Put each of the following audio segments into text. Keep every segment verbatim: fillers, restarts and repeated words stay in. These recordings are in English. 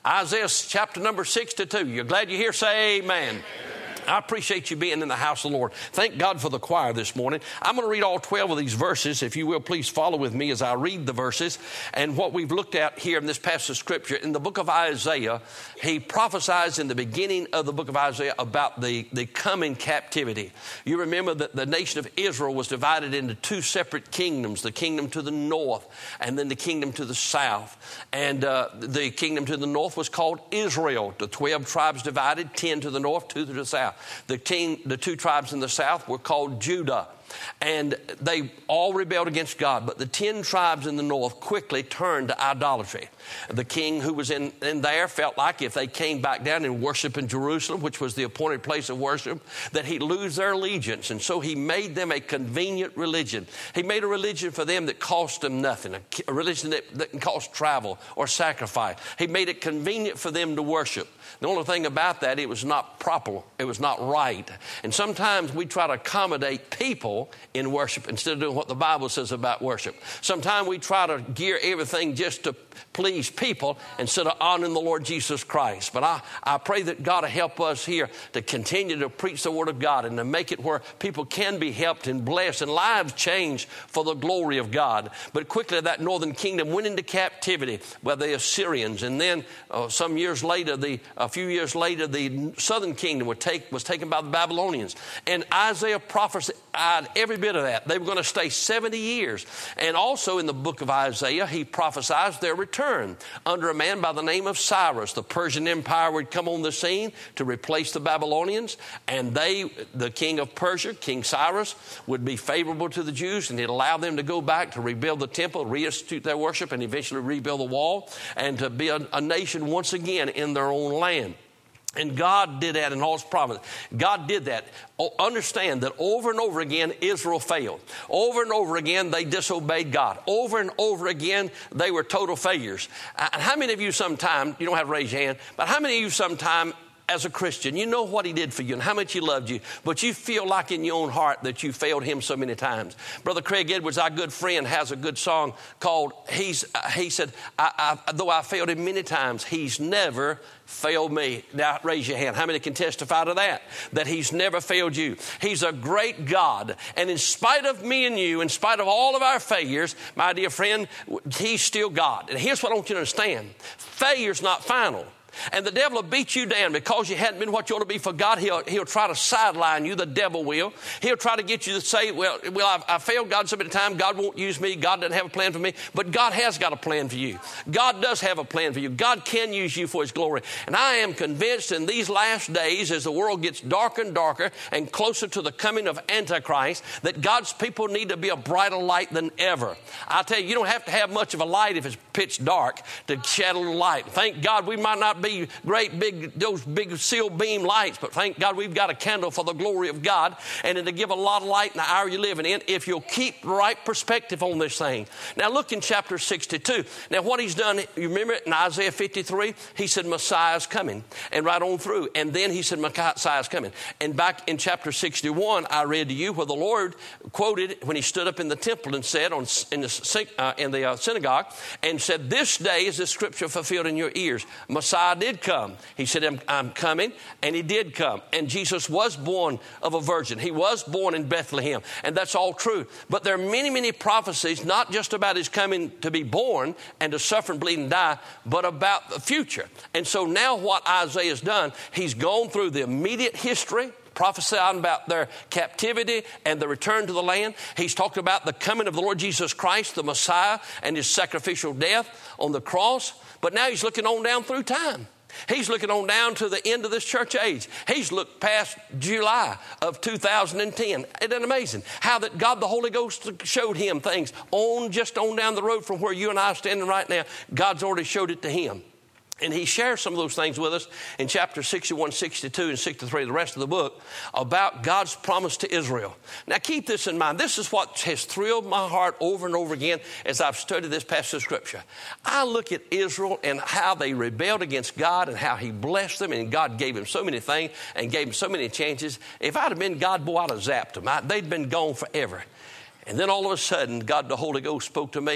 Isaiah chapter number sixty-two. You're glad you're here? Say amen. Amen. I appreciate you being in the house of the Lord. Thank God for the choir this morning. I'm going to read all twelve of these verses. If you will, please follow with me as I read the verses. And what we've looked at here in this passage of Scripture, in the book of Isaiah, he prophesies in the beginning of the book of Isaiah about the, the coming captivity. You remember that the nation of Israel was divided into two separate kingdoms, the kingdom to the north and then the kingdom to the south. And uh, the kingdom to the north was called Israel. The twelve tribes divided, ten to the north, two to the south. The, king, the two tribes in the south were called Judah. And they all rebelled against God. But the ten tribes in the north quickly turned to idolatry. The king who was in, in there felt like if they came back down and worshiped in Jerusalem, which was the appointed place of worship, that he'd lose their allegiance. And so he made them a convenient religion. He made a religion for them that cost them nothing, a, a religion that didn't cost travel or sacrifice. He made it convenient for them to worship. The only thing about that, it was not proper. It was not right. And sometimes we try to accommodate people in worship instead of doing what the Bible says about worship. Sometimes we try to gear everything just to please people instead of honoring the Lord Jesus Christ. But I, I pray that God will help us here to continue to preach the Word of God and to make it where people can be helped and blessed and lives changed for the glory of God. But quickly that northern kingdom went into captivity by the Assyrians. And then uh, some years later, the a few years later, the southern kingdom would take, was taken by the Babylonians. And Isaiah prophesied every bit of that. They were going to stay seventy years. And also in the book of Isaiah, he prophesied their return under a man by the name of Cyrus. The Persian Empire would come on the scene to replace the Babylonians. And they, the king of Persia, King Cyrus, would be favorable to the Jews, and he'd allow them to go back to rebuild the temple, reinstitute their worship, and eventually rebuild the wall, and to be a, a nation once again in their own land. And God did that in all his providence. God did that. Understand that over and over again, Israel failed. Over and over again, they disobeyed God. Over and over again, they were total failures. And how many of you sometime, you don't have to raise your hand, but how many of you sometime as a Christian, you know what he did for you and how much he loved you, but you feel like in your own heart that you failed him so many times? Brother Craig Edwards, our good friend, has a good song called, he's, uh, he said, I, I, though I failed him many times, he's never failed me. Now, raise your hand. How many can testify to that? That he's never failed you. He's a great God. And in spite of me and you, in spite of all of our failures, my dear friend, he's still God. And here's what I want you to understand. Failure's not final. And the devil will beat you down because you hadn't been what you ought to be for God. He'll, he'll try to sideline you. The devil will. He'll try to get you to say, well, well, I've, I failed God so many times. God won't use me. God doesn't have a plan for me. But God has got a plan for you. God does have a plan for you. God can use you for his glory. And I am convinced in these last days, as the world gets darker and darker and closer to the coming of Antichrist, that God's people need to be a brighter light than ever. I tell you, you don't have to have much of a light if it's pitch dark to shed a little light. Thank God we might not be great big, those big seal beam lights, but thank God we've got a candle for the glory of God, and it'll give a lot of light in the hour you're living in if you'll keep the right perspective on this thing. Now look in chapter sixty-two. Now what he's done, you remember in Isaiah fifty-three, he said Messiah's coming, and right on through. And then he said Messiah's coming. And back in chapter sixty-one, I read to you where the Lord quoted when he stood up in the temple and said on in the, uh, in the uh, synagogue and said, this day is the scripture fulfilled in your ears. Messiah did come. He said, I'm, I'm coming, and he did come. And Jesus was born of a virgin. He was born in Bethlehem, and that's all true. But there are many, many prophecies, not just about his coming to be born and to suffer and bleed and die, but about the future. And so now what Isaiah's done, he's gone through the immediate history, prophesying about their captivity and the return to the land. He's talked about the coming of the Lord Jesus Christ, the Messiah, and his sacrificial death on the cross. But now he's looking on down through time. He's looking on down to the end of this church age. He's looked past July of two thousand ten. Isn't it amazing how that God the Holy Ghost showed him things on just on down the road from where you and I are standing right now? God's already showed it to him. And he shares some of those things with us in chapter sixty-one, sixty-two, and sixty-three, the rest of the book, about God's promise to Israel. Now, keep this in mind. This is what has thrilled my heart over and over again as I've studied this passage of Scripture. I look at Israel and how they rebelled against God and how he blessed them, and God gave them so many things and gave them so many chances. If I'd have been God, boy, I'd have zapped them. I, they'd been gone forever. And then all of a sudden, God the Holy Ghost spoke to me.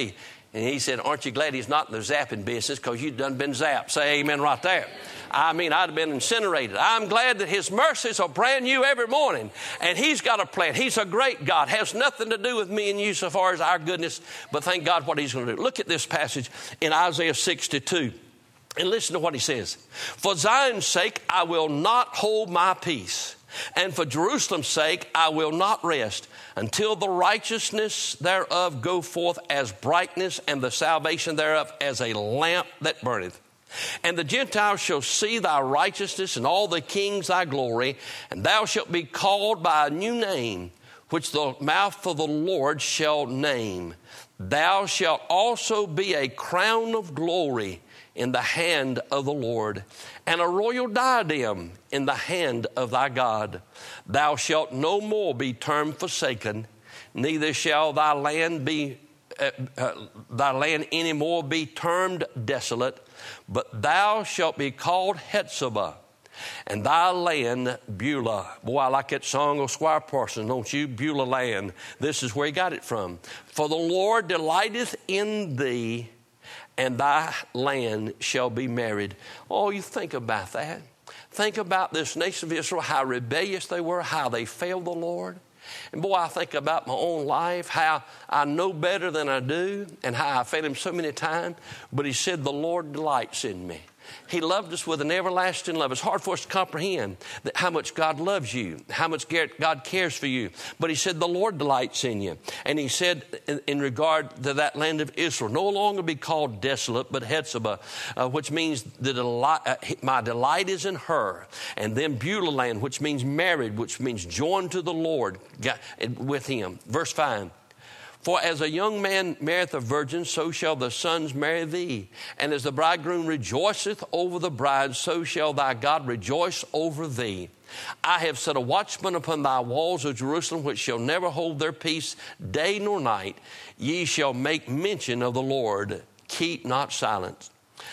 And he said, aren't you glad he's not in the zapping business, because you've done been zapped. Say amen right there. I mean, I'd have been incinerated. I'm glad that his mercies are brand new every morning. And he's got a plan. He's a great God. Has nothing to do with me and you so far as our goodness. But thank God what he's going to do. Look at this passage in Isaiah sixty-two. And listen to what he says. For Zion's sake, I will not hold my peace. And for Jerusalem's sake, I will not rest until the righteousness thereof go forth as brightness, and the salvation thereof as a lamp that burneth. And the Gentiles shall see thy righteousness, and all the kings thy glory, and thou shalt be called by a new name, which the mouth of the Lord shall name. Thou shalt also be a crown of glory in the hand of the Lord, and a royal diadem in the hand of thy God. Thou shalt no more be termed forsaken, neither shall thy land be uh, uh, thy land any more be termed desolate, but thou shalt be called Hephzibah, and thy land Beulah. Boy, I like that song of Squire Parsons, don't you? Beulah land. This is where he got it from. For the Lord delighteth in thee, and thy land shall be married. Oh, you think about that. Think about this nation of Israel, how rebellious they were, how they failed the Lord. And boy, I think about my own life, how I know better than I do, and how I failed him so many times. But he said, the Lord delights in me. He loved us with an everlasting love. It's hard for us to comprehend that how much God loves you, how much God cares for you. But he said, the Lord delights in you. And he said, in, in regard to that land of Israel, no longer be called desolate, but Hephzibah, uh, which means the delight, uh, my delight is in her. And then Beulah land, which means married, which means joined to the Lord with him. Verse five. For as a young man marrieth a virgin, so shall the sons marry thee. And as the bridegroom rejoiceth over the bride, so shall thy God rejoice over thee. I have set a watchman upon thy walls of Jerusalem, which shall never hold their peace day nor night. Ye shall make mention of the Lord. Keep not silence.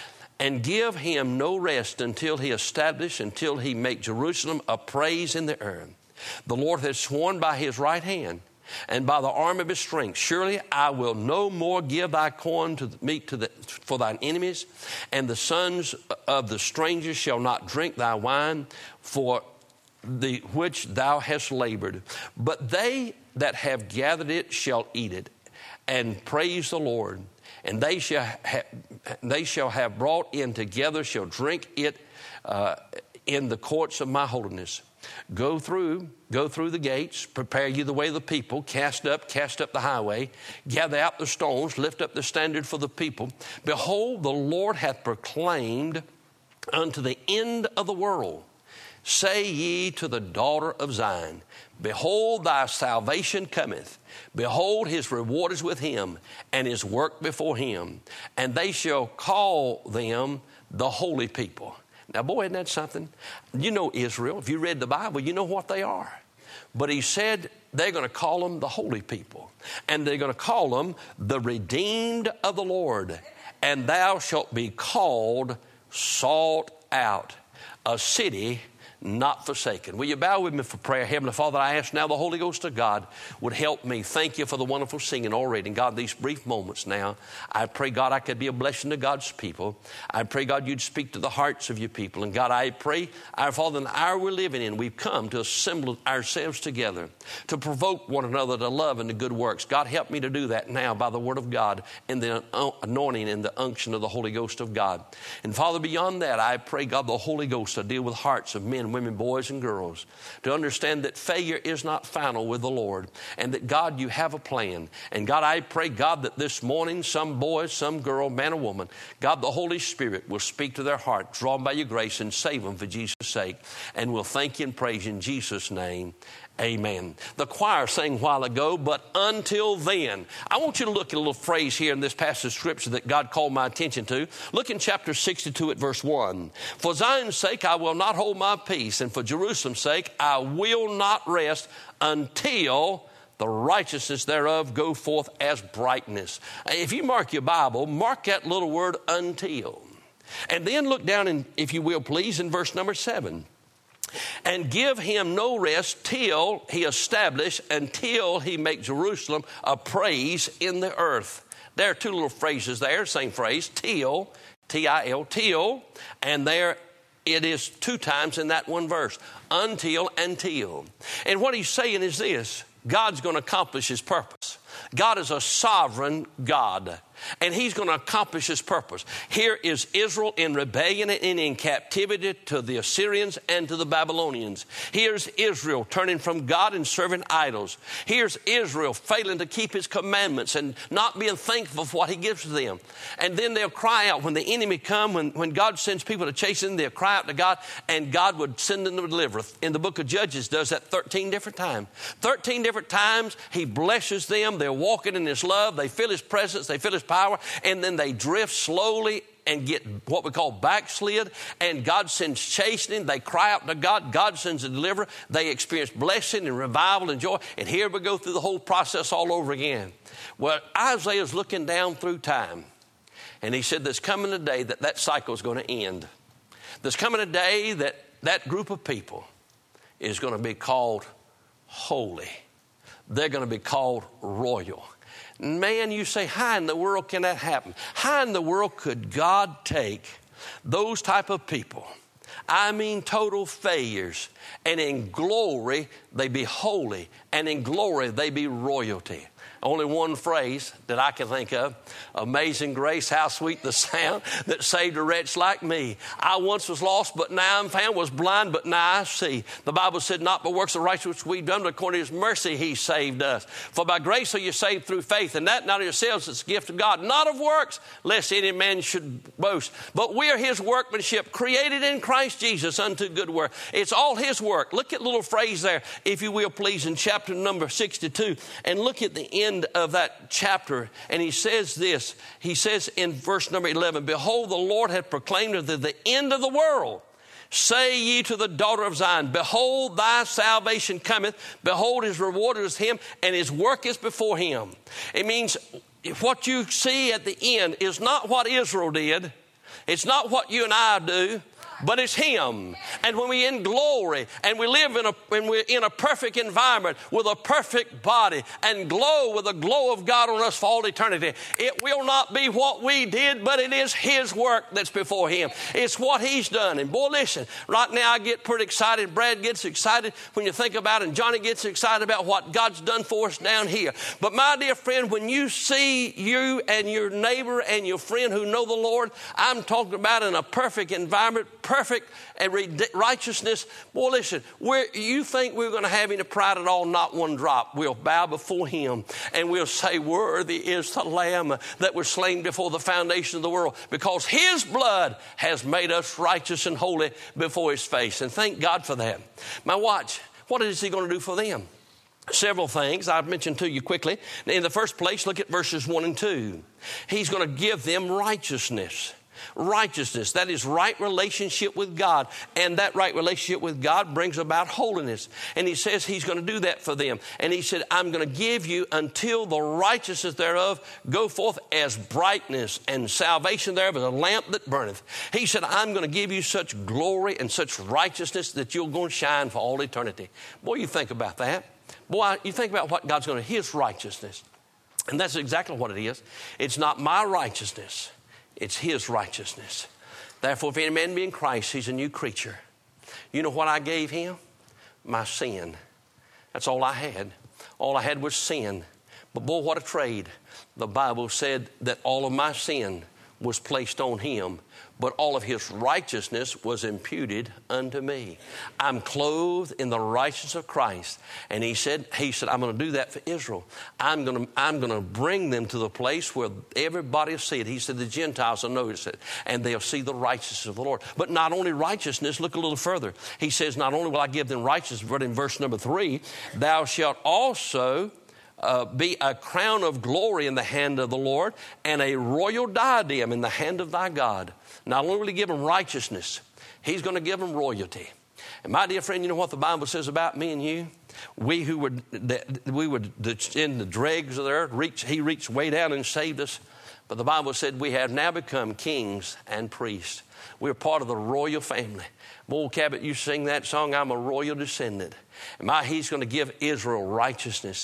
And give him no rest until he establish, until he make Jerusalem a praise in the earth. The Lord has sworn by his right hand, and by the arm of his strength, surely I will no more give thy corn to the meat to the, for thine enemies, and the sons of the strangers shall not drink thy wine, for the which thou hast labored. But they that have gathered it shall eat it, and praise the Lord. And they shall ha- they shall have brought in together, shall drink it uh, in the courts of my holiness. Go through, go through the gates, prepare you the way of the people, cast up, cast up the highway, gather out the stones, lift up the standard for the people. Behold, the Lord hath proclaimed unto the end of the world. Say ye to the daughter of Zion, behold, thy salvation cometh. Behold, his reward is with him, and his work before him. And they shall call them the holy people. Now, boy, isn't that something? You know Israel. If you read the Bible, you know what they are. But he said they're going to call them the holy people. And they're going to call them the redeemed of the Lord. And thou shalt be called sought out, a city not forsaken. Will you bow with me for prayer? Heavenly Father, I ask now the Holy Ghost of God would help me. Thank you for the wonderful singing already. And God, these brief moments now, I pray, God, I could be a blessing to God's people. I pray, God, you'd speak to the hearts of your people. And God, I pray, our Father, in the hour we're living in, we've come to assemble ourselves together to provoke one another to love and to good works. God, help me to do that now by the word of God and the anointing and the unction of the Holy Ghost of God. And Father, beyond that, I pray, God, the Holy Ghost to deal with hearts of men, women, boys, and girls, to understand that failure is not final with the Lord, and that, God, you have a plan. And God, I pray, God, that this morning some boy, some girl, man or woman, God, the Holy Spirit will speak to their heart, draw them by your grace, and save them for Jesus' sake. And we'll thank you and praise you in Jesus' name. Amen. The choir sang a while ago, but until then. I want you to look at a little phrase here in this passage of Scripture that God called my attention to. Look in chapter sixty-two at verse one. For Zion's sake I will not hold my peace, and for Jerusalem's sake I will not rest until the righteousness thereof go forth as brightness. If you mark your Bible, mark that little word until. And then look down, in, if you will please, in verse number seven. And give him no rest till he establish, until he make Jerusalem a praise in the earth. There are two little phrases there, same phrase, till, T I L, till, and there it is two times in that one verse, until and till. And what he's saying is this: God's going to accomplish his purpose. God is a sovereign God, and he's going to accomplish his purpose. Here is Israel in rebellion and in captivity to the Assyrians and to the Babylonians. Here's Israel turning from God and serving idols. Here's Israel failing to keep his commandments and not being thankful for what he gives to them. And then they'll cry out when the enemy come, when, when God sends people to chase them, they'll cry out to God, and God would send them to deliver. In the book of Judges does that thirteen different times. thirteen different times he blesses them. They're walking in his love. They feel his presence. They feel his power. And then they drift slowly and get what we call backslid. And God sends chastening. They cry out to God. God sends a deliverer. They experience blessing and revival and joy. And here we go through the whole process all over again. Well, Isaiah's looking down through time. And he said there's coming a day that that cycle is going to end. There's coming a day that that group of people is going to be called holy. They're going to be called royal. Man, you say, how in the world can that happen? How in the world could God take those type of people, I mean total failures, and in glory they be holy, and in glory they be royalty? Only one phrase that I can think of: amazing grace, how sweet the sound that saved a wretch like me. I once was lost, but now I'm found, was blind, but now I see. The Bible said, not by works of righteousness which we've done, but according to his mercy he saved us. For by grace are you saved through faith, and that not of yourselves, it's a gift of God, not of works, lest any man should boast. But we are his workmanship, created in Christ Jesus unto good work. It's all his work. Look at the little phrase there, if you will, please, in chapter number sixty-two, and look at the end of that chapter, and he says this. He says in verse number eleven, behold, the Lord hath proclaimed unto the end of the world, say ye to the daughter of Zion, behold, thy salvation cometh, behold, his reward is him, and his work is before him. It means what you see at the end is not what Israel did. It's not what you and I do, but it's him. And when we're in glory and we live in a, when we're in a perfect environment with a perfect body and glow with the glow of God on us for all eternity, it will not be what we did, but it is his work that's before him. It's what he's done. And boy, listen, right now I get pretty excited. Brad gets excited when you think about it, and Johnny gets excited about what God's done for us down here. But my dear friend, when you see you and your neighbor and your friend who know the Lord, I'm talking about in a perfect environment, perfect and righteousness. Boy, listen, we're, you think we're going to have any pride at all? Not one drop. We'll bow before him and we'll say, worthy is the Lamb that was slain before the foundation of the world, because his blood has made us righteous and holy before his face. And thank God for that. Now watch, what is he going to do for them? Several things I've mentioned to you quickly. In the first place, look at verses one and two. He's going to give them righteousness. Righteousness, that is right relationship with God. And that right relationship with God brings about holiness. And he says he's going to do that for them. And he said, I'm going to give you until the righteousness thereof go forth as brightness, and salvation thereof as a lamp that burneth. He said, I'm going to give you such glory and such righteousness that you're going to shine for all eternity. Boy, you think about that. Boy, you think about what God's going to, his righteousness. And that's exactly what it is. It's not my righteousness. It's his righteousness. Therefore, if any man be in Christ, he's a new creature. You know what I gave him? My sin. That's all I had. All I had was sin. But boy, what a trade. The Bible said that all of my sin was placed on him, but all of his righteousness was imputed unto me. I'm clothed in the righteousness of Christ. And he said, he said, I'm going to do that for Israel. I'm going to, I'm going to bring them to the place where everybody will see it. He said, the Gentiles will notice it, and they'll see the righteousness of the Lord. But not only righteousness, look a little further. He says, not only will I give them righteousness, but in verse number three, thou shalt also Uh, be a crown of glory in the hand of the Lord, and a royal diadem in the hand of thy God. Not only will he give them righteousness, he's going to give them royalty. And my dear friend, you know what the Bible says about me and you? We who were, we were in the dregs of the earth, reach, he reached way down and saved us. But the Bible said we have now become kings and priests. We're part of the royal family. Boy, Cabot, you sing that song, I'm a royal descendant. And my, he's going to give Israel righteousness.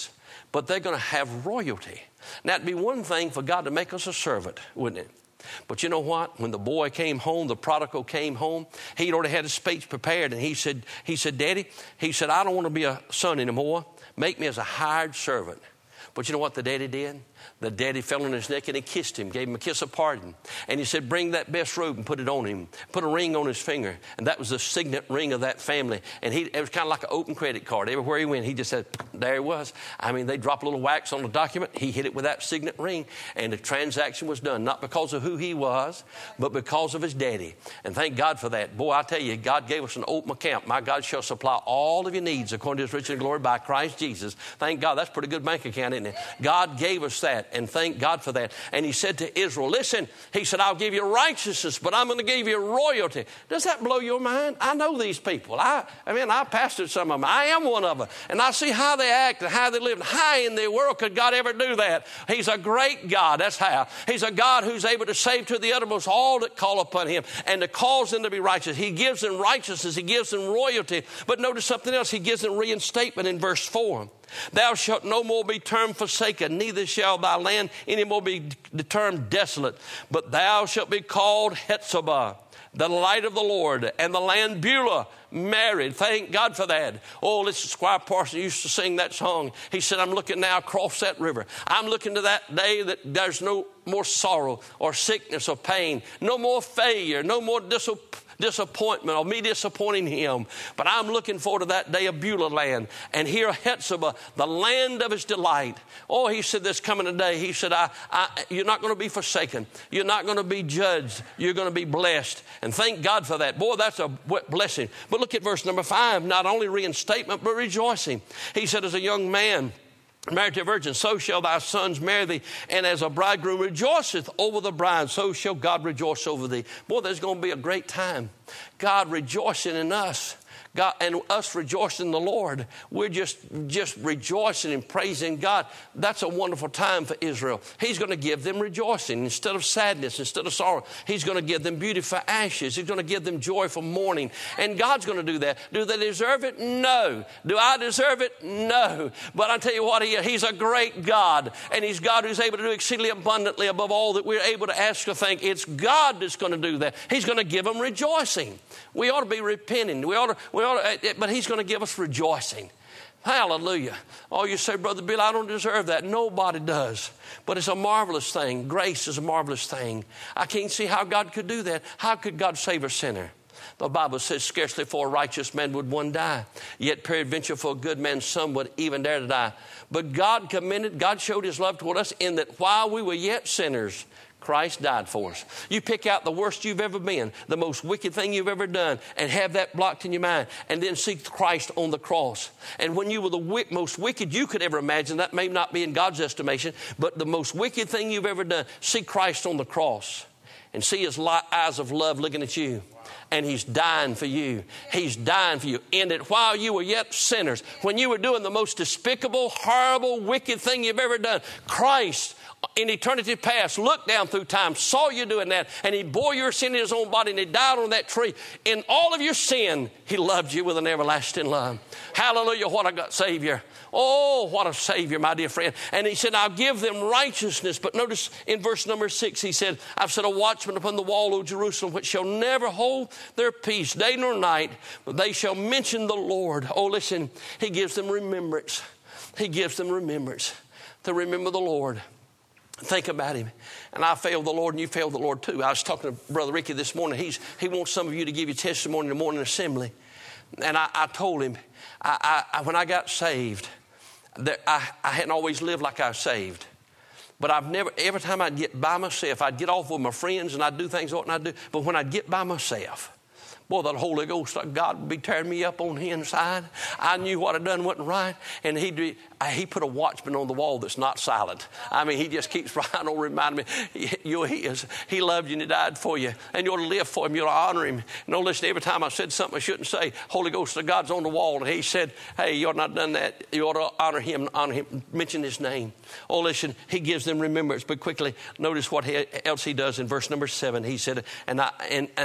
but they're going to have royalty. Now, it'd be one thing for God to make us a servant, wouldn't it? But you know what? When the boy came home, the prodigal came home, he'd already had his speech prepared. And he said, he said, Daddy, he said, I don't want to be a son anymore. Make me as a hired servant. But you know what the daddy did? The daddy fell on his neck and he kissed him, gave him a kiss of pardon. And he said, bring that best robe and put it on him. Put a ring on his finger. And that was the signet ring of that family. And he, it was kind of like an open credit card. Everywhere he went, he just said, there he was. I mean, they dropped a little wax on the document. He hit it with that signet ring. And the transaction was done. Not because of who he was, but because of his daddy. And thank God for that. Boy, I tell you, God gave us an open account. My God shall supply all of your needs according to his riches and glory by Christ Jesus. Thank God. That's a pretty good bank account, isn't it? God gave us that. And thank God for that. And he said to Israel, listen, he said, I'll give you righteousness, but I'm going to give you royalty. Does that blow your mind? I know these people. I, I mean, I pastored some of them. I am one of them. And I see how they act and how they live. How in the world could God ever do that? He's a great God. That's how. He's a God who's able to save to the uttermost all that call upon him and to cause them to be righteous. He gives them righteousness. He gives them royalty. But notice something else. He gives them reinstatement in verse four. Thou shalt no more be termed forsaken, neither shall thy land any more be termed desolate. But thou shalt be called Hephzibah, the light of the Lord, and the land Beulah, married. Thank God for that. Oh, listen, Squire Parson used to sing that song. He said, I'm looking now across that river. I'm looking to that day that there's no more sorrow or sickness or pain, no more failure, no more disappointment. disappointment or me disappointing him. But I'm looking forward to that day of Beulah land. And here Hephzibah, the land of his delight. Oh, he said this coming today. He said, I, I, you're not going to be forsaken. You're not going to be judged. You're going to be blessed. And thank God for that. Boy, that's a blessing. But look at verse number five. Not only reinstatement, but rejoicing. He said, as a young man married to a virgin, so shall thy sons marry thee. And as a bridegroom rejoiceth over the bride, so shall God rejoice over thee. Boy, there's going to be a great time. God rejoicing in us. God, and us rejoicing in the Lord. We're just, just rejoicing and praising God. That's a wonderful time for Israel. He's going to give them rejoicing instead of sadness, instead of sorrow. He's going to give them beauty for ashes. He's going to give them joy for mourning. And God's going to do that. Do they deserve it? No. Do I deserve it? No. But I tell you what, he, He's a great God. And He's God who's able to do exceedingly abundantly above all that we're able to ask or think. It's God that's going to do that. He's going to give them rejoicing. We ought to be repenting. We ought to... We ought to, but He's going to give us rejoicing. Hallelujah. Oh, you say, Brother Bill, I don't deserve that. Nobody does. But it's a marvelous thing. Grace is a marvelous thing. I can't see how God could do that. How could God save a sinner? The Bible says, scarcely for a righteous man would one die. Yet peradventure for a good man some would even dare to die. But God commended, God showed His love toward us in that while we were yet sinners, Christ died for us. You pick out the worst you've ever been, the most wicked thing you've ever done, and have that blocked in your mind, and then seek Christ on the cross. And when you were the wick, most wicked you could ever imagine, that may not be in God's estimation, but the most wicked thing you've ever done, see Christ on the cross and see His eyes of love looking at you. And He's dying for you. He's dying for you. In it while you were yet sinners, when you were doing the most despicable, horrible, wicked thing you've ever done, Christ in eternity past looked down through time, saw you doing that, and He bore your sin in His own body, and He died on that tree. In all of your sin, He loved you with an everlasting love. Hallelujah, what a Savior. Oh, what a Savior, my dear friend. And He said, I'll give them righteousness. But notice in verse number six, He said, I've set a watchman upon the wall, O Jerusalem, which shall never hold their peace day nor night, but they shall mention the Lord. Oh, listen, He gives them remembrance. He gives them remembrance to remember the Lord. Think about Him. And I failed the Lord, and you failed the Lord too. I was talking to Brother Ricky this morning. He's, he wants some of you to give you testimony in the morning assembly. And I, I told him, I, I, when I got saved, that I, I hadn't always lived like I was saved. But I've never, every time I'd get by myself, I'd get off with my friends and I'd do things I ought not do. But when I'd get by myself, boy, that Holy Ghost, God would be tearing me up on the inside. I knew what I'd done wasn't right. And he'd, he put a watchman on the wall that's not silent. I mean, He just keeps right on reminding me, you're His. He loved you and He died for you. And you ought to live for Him. You ought to honor Him. No, listen, every time I said something I shouldn't say, Holy Ghost of God's on the wall. And He said, hey, you ought not done that. You ought to honor Him, honor Him, mention His name. Oh, listen, He gives them remembrance. But quickly, notice what else He does in verse number seven. He said, and I, and, and,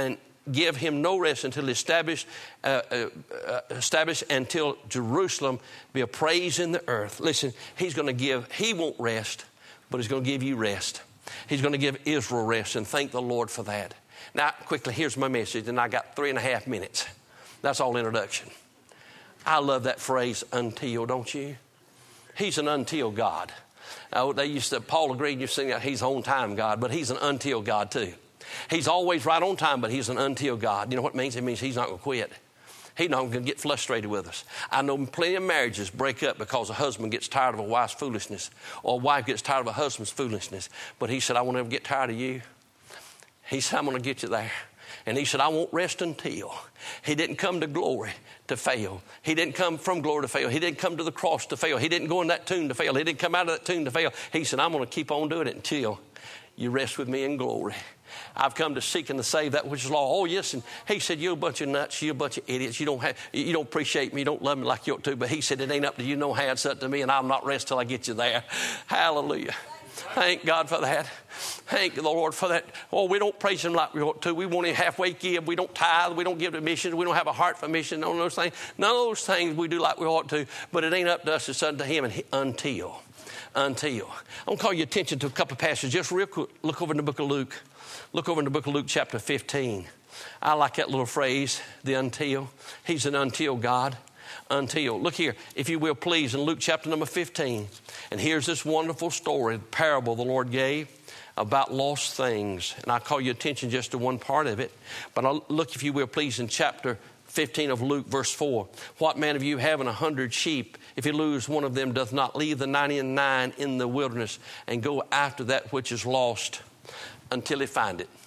give him no rest until established, uh, uh, uh, established until Jerusalem be a praise in the earth. Listen, he's going to give, he won't rest, but he's going to give you rest. He's going to give Israel rest, and thank the Lord for that. Now, quickly, here's my message, and I got three and a half minutes. That's all introduction. I love that phrase, until, don't you? He's an until God. Uh, they used to, Paul agreed, you sing that he's on time God, but he's an until God too. He's always right on time, but he's an until God. You know what it means? It means he's not going to quit. He's not going to get frustrated with us. I know plenty of marriages break up because a husband gets tired of a wife's foolishness, or a wife gets tired of a husband's foolishness. But he said, I won't ever get tired of you. He said, I'm going to get you there. And he said, I won't rest until. He didn't come to glory to fail. He didn't come from glory to fail. He didn't come to the cross to fail. He didn't go in that tomb to fail. He didn't come out of that tomb to fail. He said, I'm going to keep on doing it until you rest with me in glory. I've come to seek and to save that which is lost. Oh, yes. And he said, you're a bunch of nuts. You're a bunch of idiots. You don't have, you don't appreciate me. You don't love me like you ought to. But he said, it ain't up to you no how. It's up to me, and I'll not rest till I get you there. Hallelujah. Thank God for that. Thank the Lord for that. Oh, we don't praise him like we ought to. We won't even halfway give. We don't tithe. We don't give to missions. We don't have a heart for mission. None of those things. None of those things we do like we ought to. But it ain't up to us. It's unto him and he, until. Until. I'm going to call your attention to a couple of passages. Just real quick, look over in the book of Luke. Look over in the book of Luke chapter fifteen. I like that little phrase, the until. He's an until God. Until. Look here, if you will, please, in Luke chapter number fifteen. And here's this wonderful story, the parable the Lord gave about lost things. And I call your attention just to one part of it. But I'll look, if you will, please, in chapter fifteen of Luke, verse four. What man of you having a hundred sheep, if he lose one of them, doth not leave the ninety and nine in the wilderness and go after that which is lost until he find it?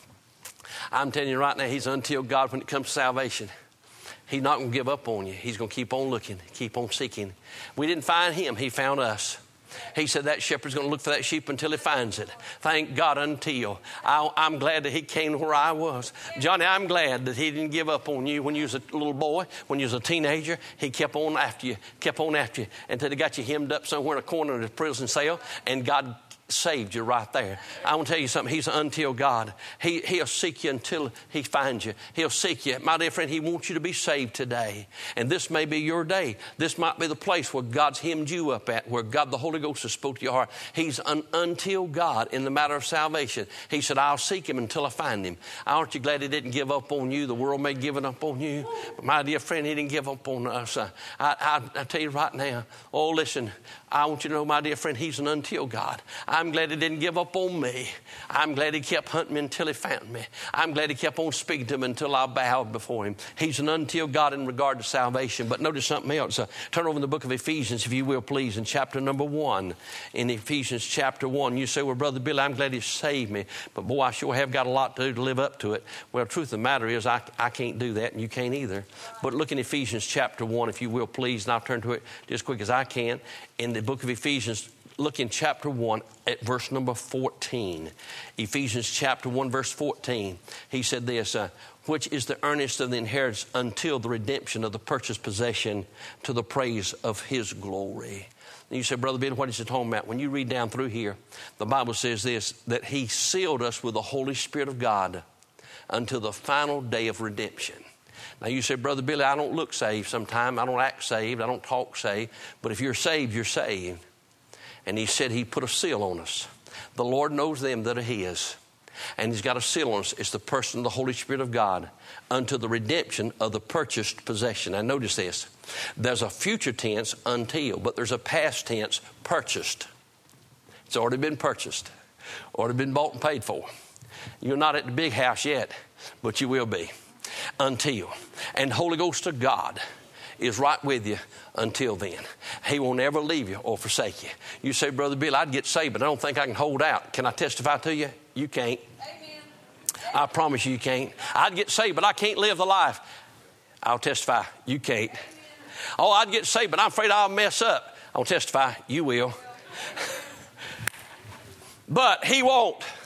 I'm telling you right now, he's until God when it comes to salvation. He's not going to give up on you. He's going to keep on looking, keep on seeking. We didn't find him. He found us. He said that shepherd's going to look for that sheep until he finds it. Thank God until. I, I'm glad that he came to where I was. Johnny, I'm glad that he didn't give up on you when you was a little boy, when you was a teenager. He kept on after you, kept on after you until they got you hemmed up somewhere in a corner of the prison cell, and God saved you right there. I want to tell you something. He's until God. He, he'll seek you until he finds you. He'll seek you. My dear friend, he wants you to be saved today. And this may be your day. This might be the place where God's hemmed you up at, where God, the Holy Ghost, has spoke to your heart. He's an until God in the matter of salvation. He said, I'll seek him until I find him. Aren't you glad he didn't give up on you? The world may give it up on you. But my dear friend, he didn't give up on us. I, I, I tell you right now, oh, listen, I want you to know, my dear friend, he's an until God. I'm glad he didn't give up on me. I'm glad he kept hunting me until he found me. I'm glad he kept on speaking to me until I bowed before him. He's an until God in regard to salvation. But notice something else. Uh, turn over in the book of Ephesians, if you will, please, in chapter number one. In Ephesians chapter one, you say, well, Brother Billy, I'm glad he saved me. But boy, I sure have got a lot to do to live up to it. Well, the truth of the matter is I, I can't do that, and you can't either. But look in Ephesians chapter one, if you will, please, and I'll turn to it just as quick as I can. In the book of Ephesians, look in chapter one at verse number fourteen. Ephesians chapter one, verse fourteen. He said this, uh, which is the earnest of the inheritance until the redemption of the purchased possession to the praise of his glory. And you say, Brother Ben, what is it talking about? When you read down through here, the Bible says this, that he sealed us with the Holy Spirit of God until the final day of redemption. Now you say, Brother Billy, I don't look saved sometimes. I don't act saved. I don't talk saved. But if you're saved, you're saved. And he said he put a seal on us. The Lord knows them that are his. And he's got a seal on us. It's the person of the Holy Spirit of God unto the redemption of the purchased possession. Now notice this. There's a future tense, until, but there's a past tense, purchased. It's already been purchased. Already been bought and paid for. You're not at the big house yet, but you will be. Until. And Holy Ghost of God is right with you until then. He will never leave you or forsake you. You say, Brother Bill, I'd get saved, but I don't think I can hold out. Can I testify to you? You can't. Amen. I promise you, you can't. I'd get saved, but I can't live the life. I'll testify. You can't. Amen. Oh, I'd get saved, but I'm afraid I'll mess up. I'll testify. You will. But he won't.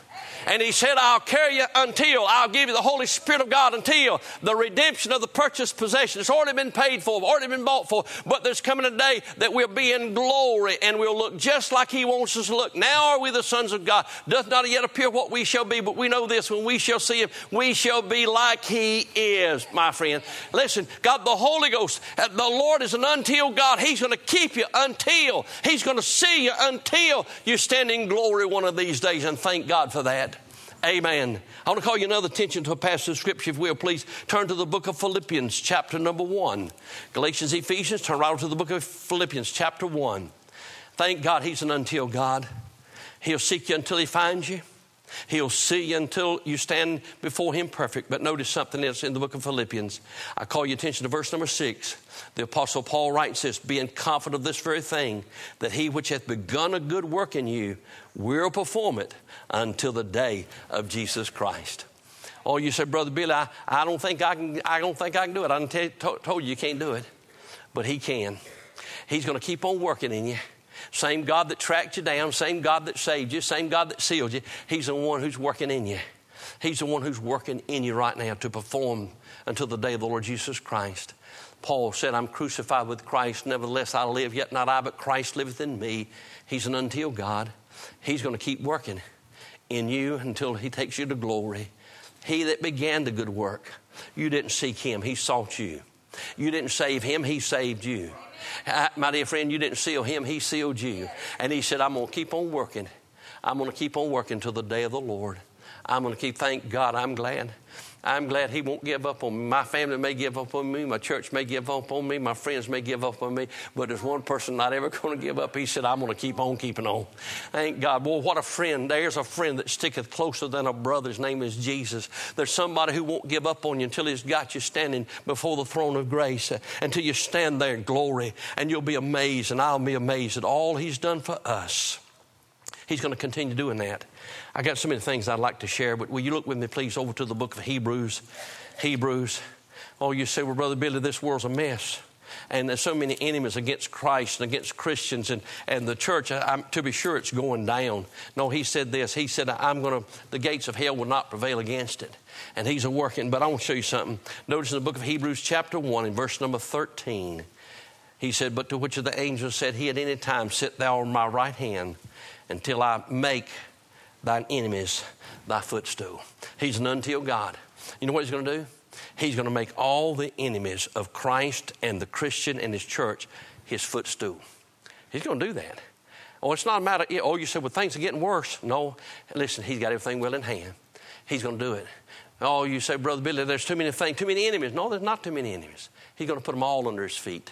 And he said, I'll carry you until, I'll give you the Holy Spirit of God until the redemption of the purchased possession. It's already been paid for, already been bought for, but there's coming a day that we'll be in glory and we'll look just like he wants us to look. Now are we the sons of God. Doth not yet appear what we shall be, but we know this, when we shall see him, we shall be like he is, my friend. Listen, God, the Holy Ghost, the Lord is an until God. He's going to keep you until, he's going to see you until you stand in glory one of these days, and thank God for that. Amen. I want to call you another attention to a passage of Scripture, if you will. Please turn to the book of Philippians, chapter number one. Galatians, Ephesians, turn right to the book of Philippians, chapter one. Thank God he's an until God. He'll seek you until he finds you. He'll see you until you stand before him perfect. But notice something else in the book of Philippians. I call your attention to verse number six. The Apostle Paul writes this, being confident of this very thing, that he which hath begun a good work in you will perform it until the day of Jesus Christ. Oh, you say, Brother Billy, I, I don't think I can. I don't think I can do it. I tell, to, told you you can't do it, but he can. He's going to keep on working in you. Same God that tracked you down, same God that saved you, same God that sealed you. He's the one who's working in you. He's the one who's working in you right now to perform until the day of the Lord Jesus Christ. Paul said, I'm crucified with Christ. Nevertheless, I live, yet not I, but Christ liveth in me. He's an until God. He's going to keep working in you until he takes you to glory. He that began the good work, you didn't seek him, he sought you. You didn't save him, he saved you. Uh, my dear friend, you didn't seal him, he sealed you. And he said, I'm going to keep on working. I'm going to keep on working till the day of the Lord. I'm going to keep, thank God, I'm glad. I'm glad he won't give up on me. My family may give up on me. My church may give up on me. My friends may give up on me. But there's one person not ever going to give up. He said, I'm going to keep on keeping on. Thank God. Well, what a friend. There's a friend that sticketh closer than a brother. His name is Jesus. There's somebody who won't give up on you until he's got you standing before the throne of grace. Uh, until you stand there in glory. And you'll be amazed, and I'll be amazed at all he's done for us. He's going to continue doing that. I got so many things I'd like to share, but will you look with me, please, over to the book of Hebrews. Hebrews. Oh, you say, well, Brother Billy, this world's a mess. And there's so many enemies against Christ and against Christians and, and the church. I, I'm, to be sure, it's going down. No, he said this. He said, I'm going to, the gates of hell will not prevail against it. And he's a working. But I want to show you something. Notice in the book of Hebrews, chapter one, in verse number thirteen. He said, but to which of the angels said he at any time, sit thou on my right hand until I make thine enemies thy footstool. He's an until God. You know what he's going to do? He's going to make all the enemies of Christ and the Christian and his church his footstool. He's going to do that. Oh, it's not a matter, oh, you said, well, things are getting worse. No, listen, he's got everything well in hand. He's going to do it. Oh, you say, Brother Billy, there's too many things, too many enemies. No, there's not too many enemies. He's going to put them all under his feet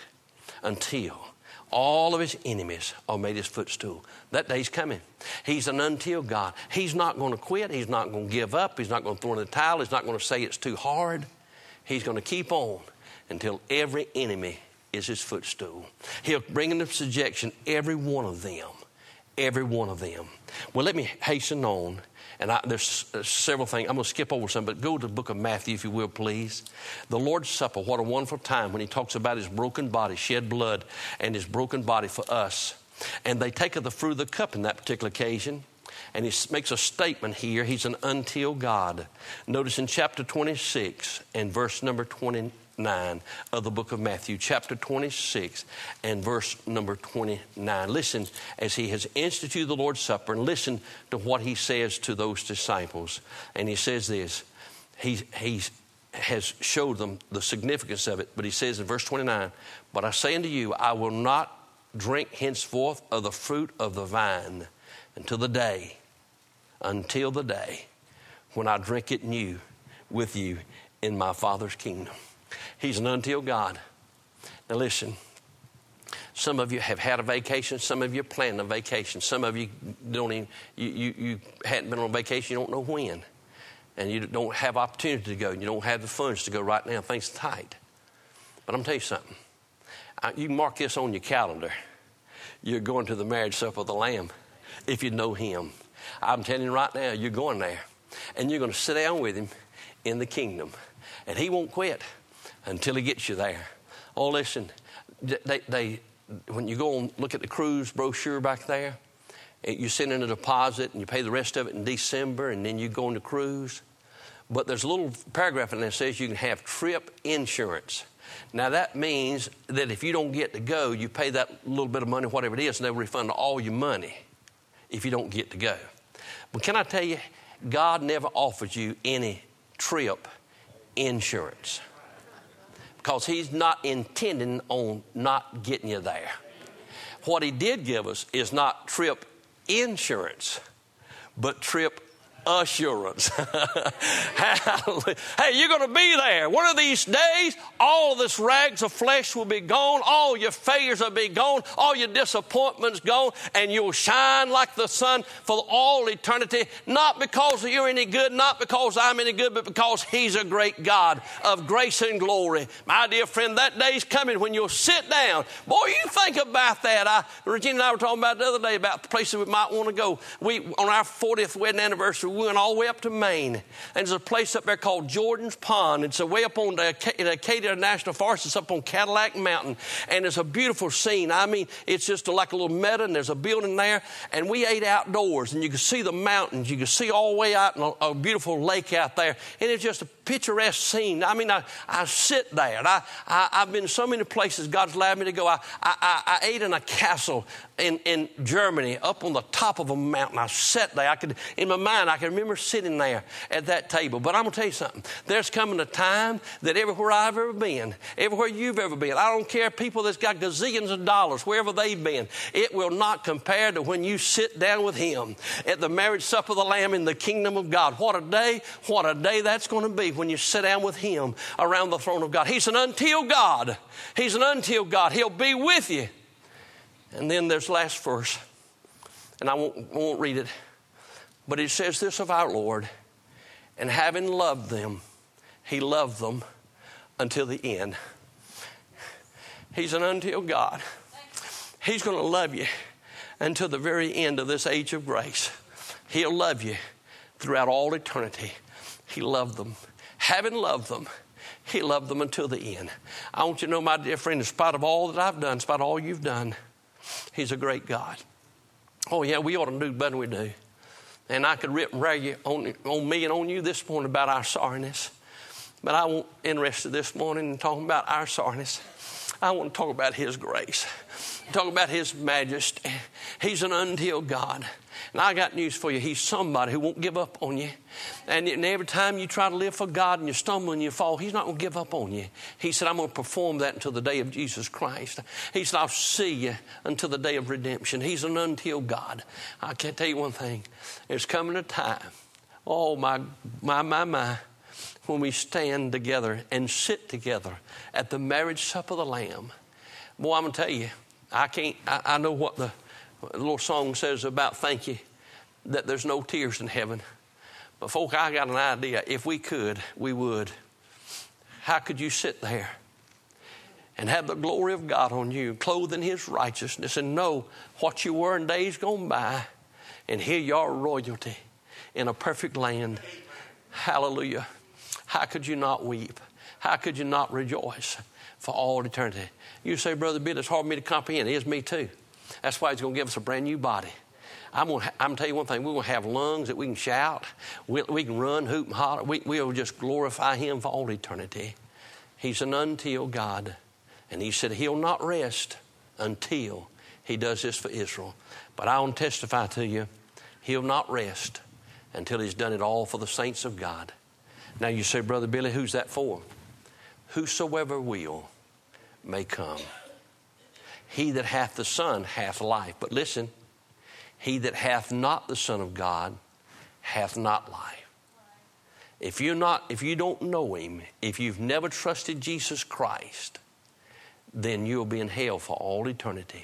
until all of his enemies are made his footstool. That day's coming. He's an until God. He's not going to quit. He's not going to give up. He's not going to throw in the towel. He's not going to say it's too hard. He's going to keep on until every enemy is his footstool. He'll bring into subjection every one of them. Every one of them. Well, let me hasten on. And I, there's, there's several things. I'm going to skip over some, but go to the book of Matthew, if you will, please. The Lord's Supper, what a wonderful time when he talks about his broken body, shed blood, and his broken body for us. And they take of the fruit of the cup in that particular occasion. And he makes a statement here. He's an until God. Notice in chapter twenty-six and verse number twenty-nine of the book of Matthew. Chapter twenty-six and verse number twenty-nine. Listen as he has instituted the Lord's Supper, and listen to what he says to those disciples. And he says this. He he's, has showed them the significance of it. But he says in verse twenty-nine, but I say unto you, I will not drink henceforth of the fruit of the vine until the day, until the day when I drink it new with you in my Father's kingdom. He's an until God. Now listen, some of you have had a vacation. Some of you are planning a vacation. Some of you don't even, you, you, you hadn't been on vacation. You don't know when. And you don't have opportunity to go. And you don't have the funds to go right now. Things are tight. But I'm going to tell you something. You can mark this on your calendar. You're going to the marriage supper of the Lamb if you know him. I'm telling you right now, you're going there. And you're going to sit down with him in the kingdom. And he won't quit until he gets you there. Oh, listen, they, they when you go and look at the cruise brochure back there, You send in a deposit and you pay the rest of it in December, and then you go on the cruise. But there's a little paragraph in there that says you can have trip insurance. Now, that means that if you don't get to go, you pay that little bit of money, whatever it is, and they'll refund all your money if you don't get to go. But can I tell you, God never offers you any trip insurance because He's not intending on not getting you there. What He did give us is not trip insurance, but trip assurance. Hey, you're going to be there. One of these days, all of this rags of flesh will be gone. All your failures will be gone. All your disappointments gone. And you'll shine like the sun for all eternity. Not because you're any good, not because I'm any good, but because He's a great God of grace and glory. My dear friend, that day's coming when you'll sit down. Boy, you think about that. I, Regina and I were talking about the other day about the places we might want to go. We, on our fortieth wedding anniversary, we went all the way up to Maine. And there's a place up there called Jordan's Pond. It's way up on the Acadia National Forest. It's up on Cadillac Mountain. And it's a beautiful scene. I mean, it's just like a little meadow, and there's a building there. And we ate outdoors, and you could see the mountains. You could see all the way out in a, a beautiful lake out there. And it's just a picturesque scene. I mean, I, I sit there, and I, I, I've been so many places God's allowed me to go. I, I, I ate in a castle in, in Germany up on the top of a mountain. I sat there. I could, in my mind, I can remember sitting there at that table. But I'm going to tell you something. There's coming a time that everywhere I've ever been, everywhere you've ever been, I don't care, people that's got gazillions of dollars, wherever they've been, it will not compare to when you sit down with Him at the marriage supper of the Lamb in the kingdom of God. What a day, what a day that's going to be when you sit down with Him around the throne of God. He's an until God. He's an until God. He'll be with you. And then there's the last verse, and I won't, I won't read it, but it says this of our Lord, and having loved them, He loved them until the end. He's an until God. He's going to love you until the very end of this age of grace. He'll love you throughout all eternity. He loved them. Having loved them, He loved them until the end. I want you to know, my dear friend, in spite of all that I've done, in spite of all you've done, He's a great God. Oh, yeah, we ought to do better than we do. And I could rip and rag you on, on me and on you this morning about our sorriness. But I won't interested this morning in talking about our sorriness. I want to talk about His grace. Talk about His majesty. He's an until God. And I got news for you. He's somebody who won't give up on you. And every time you try to live for God and you stumble and you fall, He's not going to give up on you. He said, I'm going to perform that until the day of Jesus Christ. He said, I'll see you until the day of redemption. He's an until God. I can't tell you one thing. There's coming a time, oh my, my, my, my, when we stand together and sit together at the marriage supper of the Lamb. Boy, I'm going to tell you, I can't, I, I know what the The little song says about thank you, that there's no tears in heaven. But folk, I got an idea. If we could, we would. How could you sit there and have the glory of God on you, clothed in His righteousness, and know what you were in days gone by, and here you are royalty in a perfect land? Hallelujah. How could you not weep? How could you not rejoice for all eternity? You say, Brother Bill, it's hard for me to comprehend. It is me too. That's why He's going to give us a brand new body. I'm going to, I'm going to tell you one thing. We're going to have lungs that we can shout. We, we can run, hoop, and holler. We, we'll just glorify Him for all eternity. He's an until God. And He said He'll not rest until He does this for Israel. But I want to testify to you, He'll not rest until He's done it all for the saints of God. Now you say, Brother Billy, who's that for? Whosoever will may come. He that hath the Son hath life. But listen, he that hath not the Son of God hath not life. If you're not, if you don't know Him, if you've never trusted Jesus Christ, then you'll be in hell for all eternity.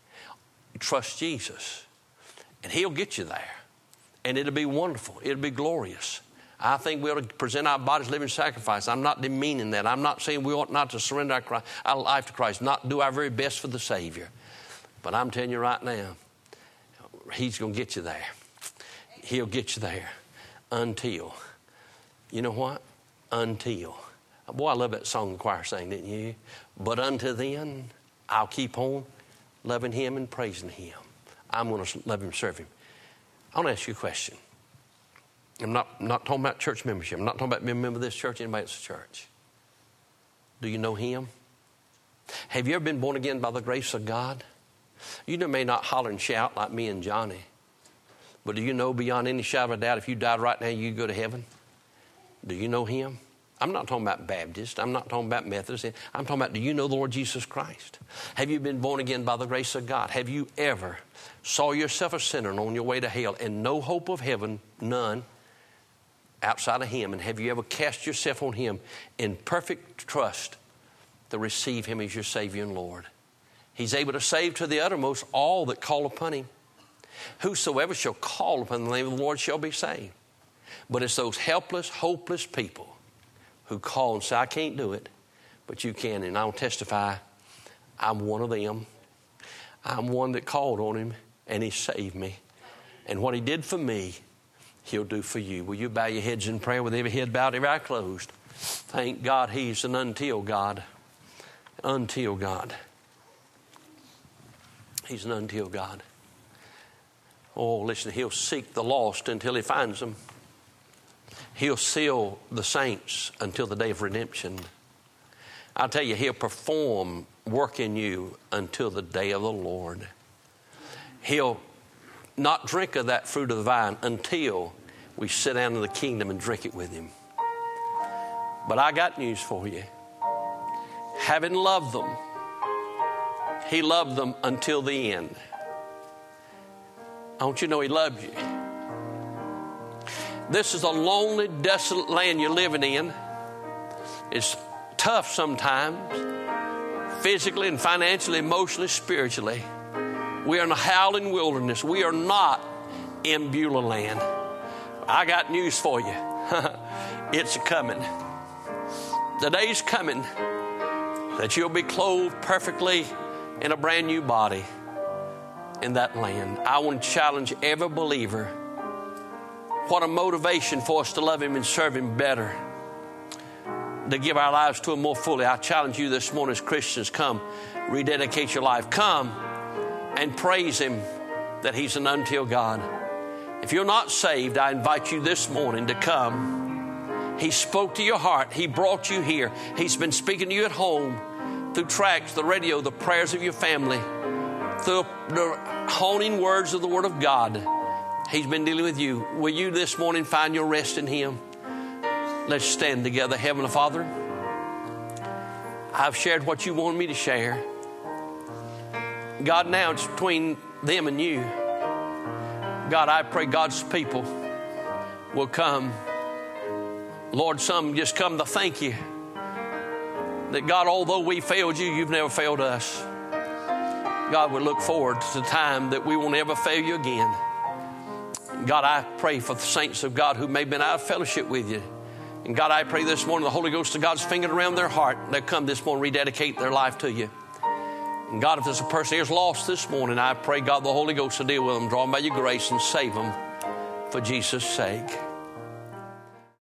Trust Jesus, and He'll get you there. And it'll be wonderful. It'll be glorious. I think we ought to present our bodies living sacrifice. I'm not demeaning that. I'm not saying we ought not to surrender our, Christ, our life to Christ, not do our very best for the Savior. But I'm telling you right now, He's going to get you there. He'll get you there until. You know what? Until. Boy, I love that song the choir sang, didn't you? But until then, I'll keep on loving Him and praising Him. I'm going to love him, serve him. I want to ask you a question. I'm not, I'm not talking about church membership. I'm not talking about being a member of this church, anybody else's church. Do you know him? Have you ever been born again by the grace of God? You may not holler and shout like me and Johnny, but do you know beyond any shadow of a doubt, if you died right now, you'd go to heaven? Do you know him? I'm not talking about Baptist. I'm not talking about Methodist. I'm talking about, do you know the Lord Jesus Christ? Have you been born again by the grace of God? Have you ever saw yourself a sinner and on your way to hell and no hope of heaven, none, outside of him? And have you ever cast yourself on him in perfect trust to receive him as your Savior and Lord? He's able to save to the uttermost all that call upon him. Whosoever shall call upon the name of the Lord shall be saved. But it's those helpless, hopeless people who call and say, I can't do it, but you can. And I'll testify, I'm one of them. I'm one that called on him and he saved me. And what he did for me, he'll do for you. Will you bow your heads in prayer with every head bowed, every eye closed? Thank God he's an until God. Until God. He's an until God. Oh, listen, he'll seek the lost until he finds them. He'll seal the saints until the day of redemption. I'll tell you, he'll perform work in you until the day of the Lord. He'll not drink of that fruit of the vine until we sit down in the kingdom and drink it with him. But I got news for you. Having loved them, he loved them until the end. I want you to know he loved you. This is a lonely, desolate land you're living in. It's tough sometimes, physically and financially, emotionally, spiritually. We are in a howling wilderness. We are not in Beulah land. I got news for you. It's coming. The day's coming that you'll be clothed perfectly in a brand new body in that land. I want to challenge every believer. What a motivation for us to love him and serve him better, to give our lives to him more fully. I challenge you this morning as Christians, come, rededicate your life. Come and praise him that he's an until God. If you're not saved, I invite you this morning to come. He spoke to your heart. He brought you here. He's been speaking to you at home through tracts, the radio, the prayers of your family, through the honing words of the Word of God. He's been dealing with you. Will you this morning find your rest in him? Let's stand together. Heavenly Father, I've shared what you wanted me to share. God, now it's between them and you. God, I pray God's people will come. Lord, some just come to thank you. That God, although we failed you, you've never failed us. God, we look forward to the time that we won't ever fail you again. God, I pray for the saints of God who may have been out of fellowship with you. And God, I pray this morning the Holy Ghost of God's finger around their heart. They'll come this morning, rededicate their life to you. And God, if there's a person here's lost this morning, I pray, God, the Holy Ghost will deal with them, draw them by your grace and save them for Jesus' sake.